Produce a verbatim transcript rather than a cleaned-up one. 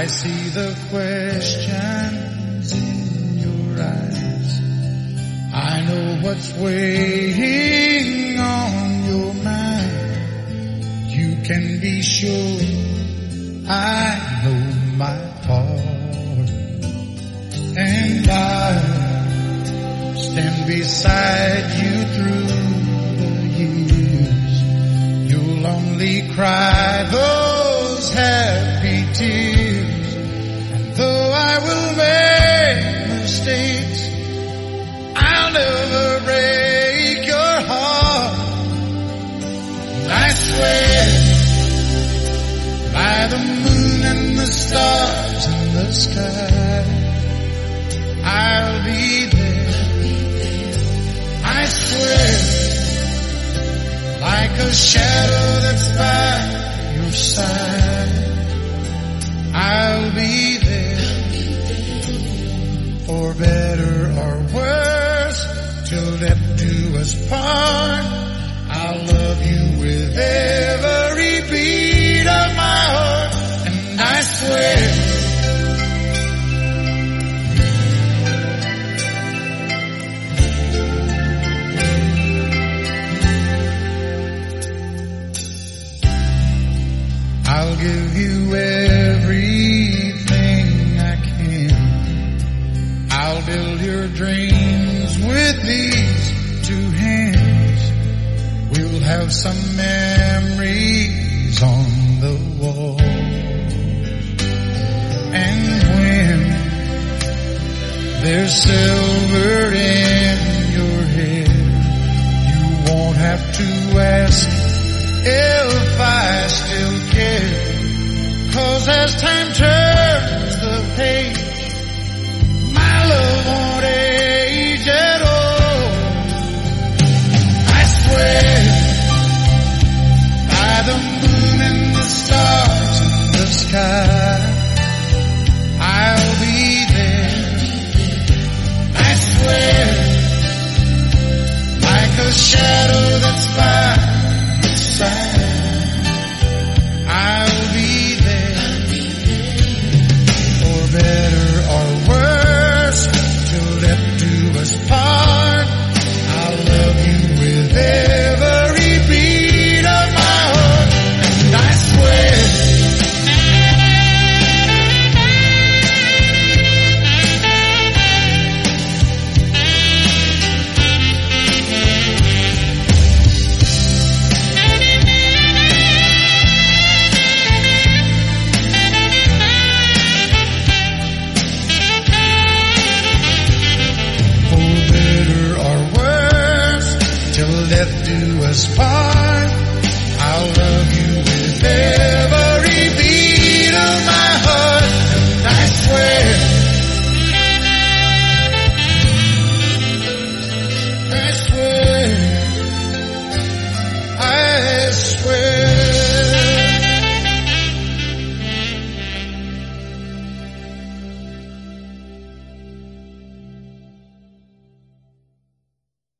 I see the questions in your eyes. I know what's weighing on your mind. You can be sure I know my part, and I'll stand beside you through the years. You'll only cry those happy tears, and though I will make mistakes, I'll never break your heart. And I swear by the moon and the stars in the sky, I'll be there. I swear, like a shadow that's by your side, I'll be there. For better or worse, till death do us part, I'll love you with every beat of my heart. And I swear, I'll give you everything I can. I'll build your dreams with these two hands. We'll have some memories on the wall. And when there's silver in your hair, you won't have to ask if I still care. 'Cause as time turns